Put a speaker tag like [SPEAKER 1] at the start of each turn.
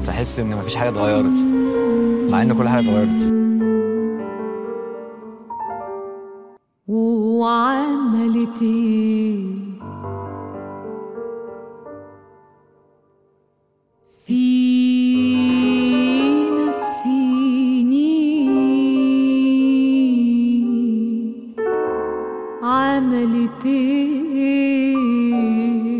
[SPEAKER 1] تحس ان مفيش حاجه اتغيرت مع ان كل حاجه اتغيرت.
[SPEAKER 2] وعملت ايه فينا السنين، عملت ايه